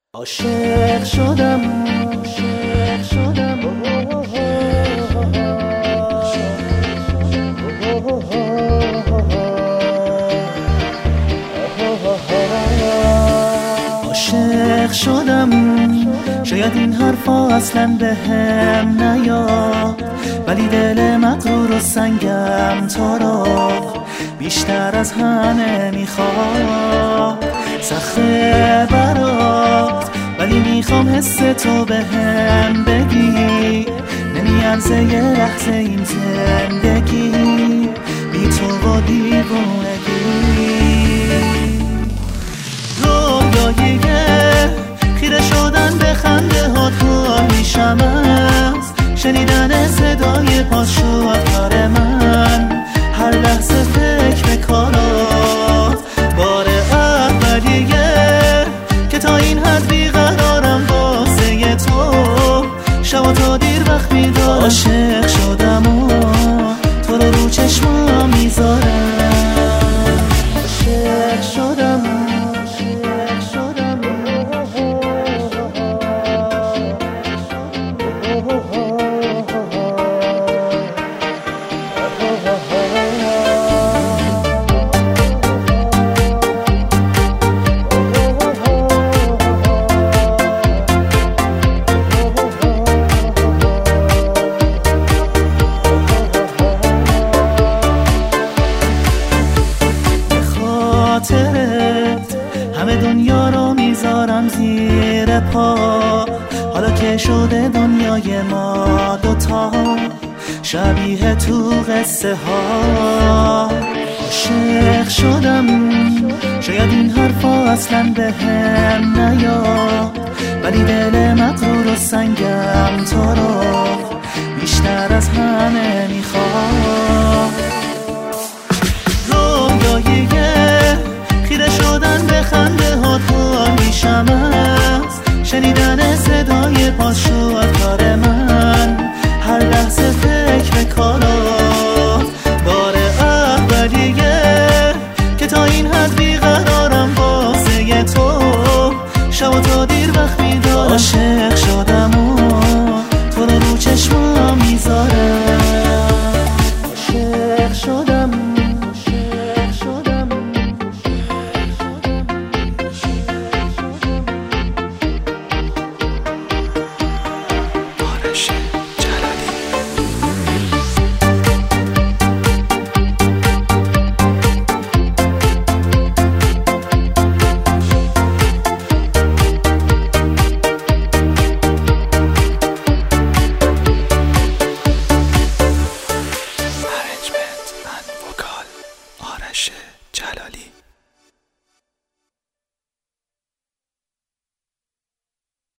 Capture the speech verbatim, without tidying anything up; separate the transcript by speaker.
Speaker 1: عاشق شدم عاشق شدم عاشق شدم شاید این حرفا اصلا به هم نیاد، ولی دل مغرور و سنگم تو رو بیشتر از همه میخواد. سخته برات ولی میخوام حس تو به هم بگی، نمیارزه یه لحظه این زندگی بی تو و دیوونگی. رویایی خیره شدن به خنده ها تو میشم از شنیدن صدای پاشوت کار من، هر لحظه فکر به کارات بار اولیه که تا این حد بیقرارم واسه تو، شب تا دیر وقت بیدارم. عاشق شدم و تو رو رو چشمام میذارم، عاشق شدم عاشق شدم همه دنیا رو میذارم زیر پا، حالا که شده دنیای ما دوتا شبیه تو قصه ها. عاشق شدم شاید این حرفا اصلا به هم نیاد، ولی دل مغرور و سنگم تو رو بیشتر از همه میخواد. رویایی خیره شدن به خنده ها تو میشم از شنیدن صدای پاشوت کار من، هر لحظه فکر به کارات بار اولیه که تا این حد بیقرارم واسه تو، شب تا دیر وقت بیدارم. عاشق